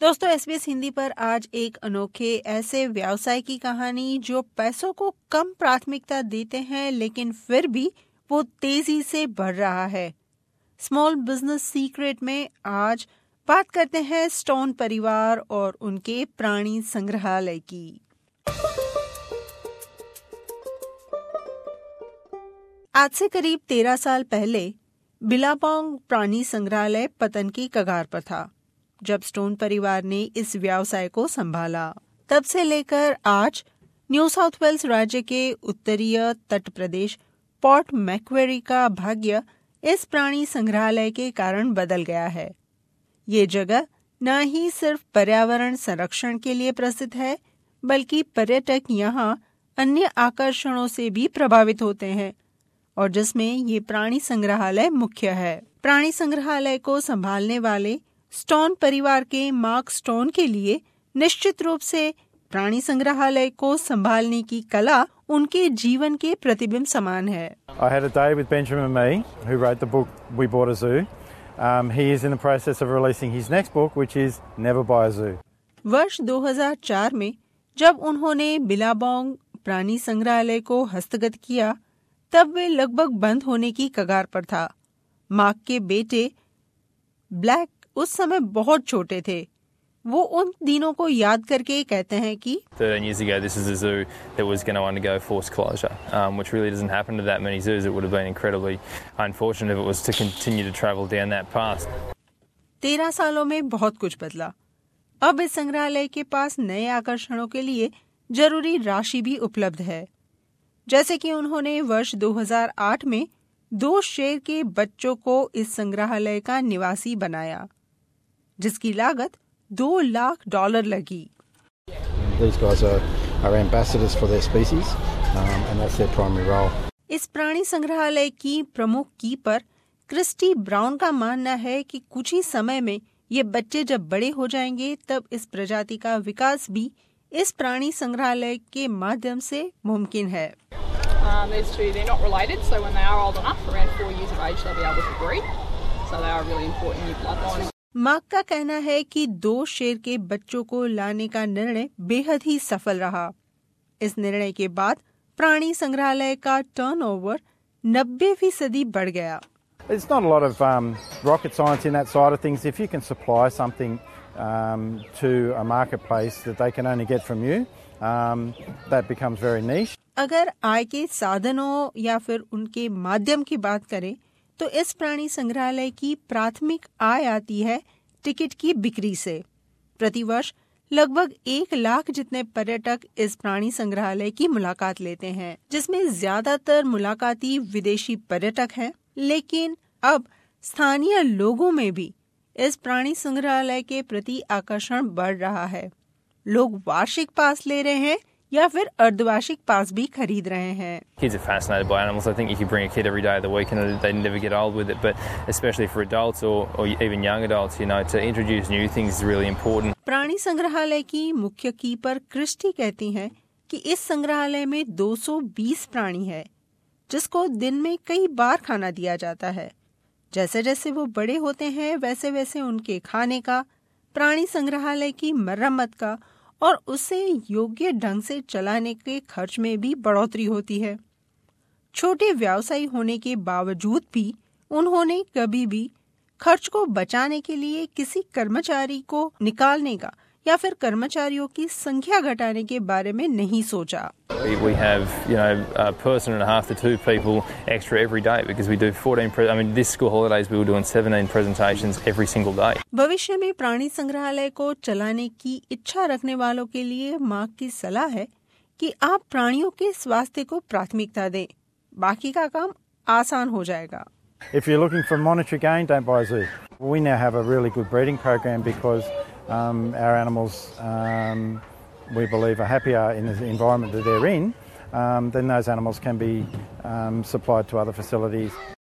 दोस्तों, SBS हिंदी पर आज एक अनोखे ऐसे व्यवसाय की कहानी जो पैसों को कम प्राथमिकता देते हैं लेकिन फिर भी वो तेजी से बढ़ रहा है। स्मॉल बिजनेस सीक्रेट में आज बात करते हैं स्टोन परिवार और उनके प्राणी संग्रहालय की। आज से करीब 13 साल पहले बिलाबोंग प्राणी संग्रहालय पतन की कगार पर था जब स्टोन परिवार ने इस व्यवसाय को संभाला। तब से लेकर आज न्यू साउथ वेल्स राज्य के उत्तरीय तट प्रदेश पोर्ट मैक्वेरी का भाग्य इस प्राणी संग्रहालय के कारण बदल गया है। ये जगह न ही सिर्फ पर्यावरण संरक्षण के लिए प्रसिद्ध है, बल्कि पर्यटक यहाँ अन्य आकर्षणों से भी प्रभावित होते हैं और जिसमें ये प्राणी संग्रहालय मुख्य है। प्राणी संग्रहालय को संभालने वाले स्टोन परिवार के मार्क स्टोन के लिए निश्चित रूप से प्राणी संग्रहालय को संभालने की कला उनके जीवन के प्रतिबिंब समान है। I had a day with Benjamin Mee, who wrote the book We Bought a Zoo. He is in the process of releasing his next book, which is Never Buy a Zoo. वर्ष 2004 में जब उन्होंने Billabong प्राणी संग्रहालय को हस्तगत किया, तब वे लगभग बंद होने की कगार पर था। मार्क के बेटे ब्लैक उस समय बहुत छोटे थे। वो उन दिनों को याद करके कहते हैं कि 13 years ago, this is a zoo that was going to undergo forced closure, which really doesn't happen to that many zoos. It would have been incredibly unfortunate if it was to continue to travel down that path. 13 सालों में बहुत कुछ बदला। अब इस संग्रहालय के पास नए आकर्षणों के लिए जरूरी राशि भी उपलब्ध है। जैसे कि उन्होंने वर्ष 2008 में 2 शेर के बच्चों को इस संग्रहालय का निवासी बनाया, जिसकी लागत $2 लाख लगी। These guys are ambassadors for their species, and that's their primary role. इस प्राणी संग्रहालय की प्रमुख कीपर क्रिस्टी ब्राउन का मानना है कि कुछ ही समय में ये बच्चे जब बड़े हो जाएंगे तब इस प्रजाति का विकास भी इस प्राणी संग्रहालय के माध्यम से मुमकिन है। These two, they're not related, so when they are old enough, around 4 years of age, they'll be able to breed. So they are a really important new bloodline. Mark का कहना है कि 2 शेर के बच्चों को लाने का निर्णय बेहद ही सफल रहा। इस निर्णय के बाद प्राणी संग्रहालय का टर्नओवर 90% बढ़ गया। It's not a lot of rocket science in that side of things. If you can supply something to a marketplace that they can only get from you, that becomes very niche. अगर आय के साधनों या फिर उनके माध्यम की बात करें तो इस प्राणी संग्रहालय की प्राथमिक आय आती है टिकट की बिक्री से। प्रतिवर्ष लगभग 1 लाख जितने पर्यटक इस प्राणी संग्रहालय की मुलाकात लेते हैं, जिसमें ज्यादातर मुलाकाती विदेशी पर्यटक हैं। लेकिन अब स्थानीय लोगों में भी इस प्राणी संग्रहालय के प्रति आकर्षण बढ़ रहा है। लोग वार्षिक पास ले रहे हैं या फिर अर्धवार्षिक पास भी खरीद रहे हैं। Kids are fascinated by animals. I think you can bring a kid every day of the week and they never get old with it. But especially for adults or even young adults, you know, to introduce new things is really important. प्राणी संग्रहालय की मुख्य keeper Christie कहती हैं कि इस संग्रहालय में 220 प्राणी है, जिसको दिन में कई बार खाना दिया जाता है। जैसे जैसे वो बड़े होते हैं वैसे वैसे उनके खाने का, प्राणी संग्रहालय की मरम्मत का और उसे योग्य ढंग से चलाने के खर्च में भी बढ़ोतरी होती है। छोटे व्यवसायी होने के बावजूद भी उन्होंने कभी भी खर्च को बचाने के लिए किसी कर्मचारी को निकालने का या फिर कर्मचारियों की संख्या घटाने के बारे में नहीं सोचा। We have, you know, a person and a half to 2 people extra every day because we do 14. This school holidays we were doing 17 presentations every single day. भविष्य में प्राणी संग्रहालय को चलाने की इच्छा रखने वालों के लिए मार्क की सलाह है कि आप प्राणियों के स्वास्थ्य को प्राथमिकता दें, बाकी का काम आसान हो जाएगा। If you're looking for monetary gain, don't buy a zoo. We now have a really good breeding program because our animals, we believe, are happier in the environment that they're in. Then those animals can be supplied to other facilities.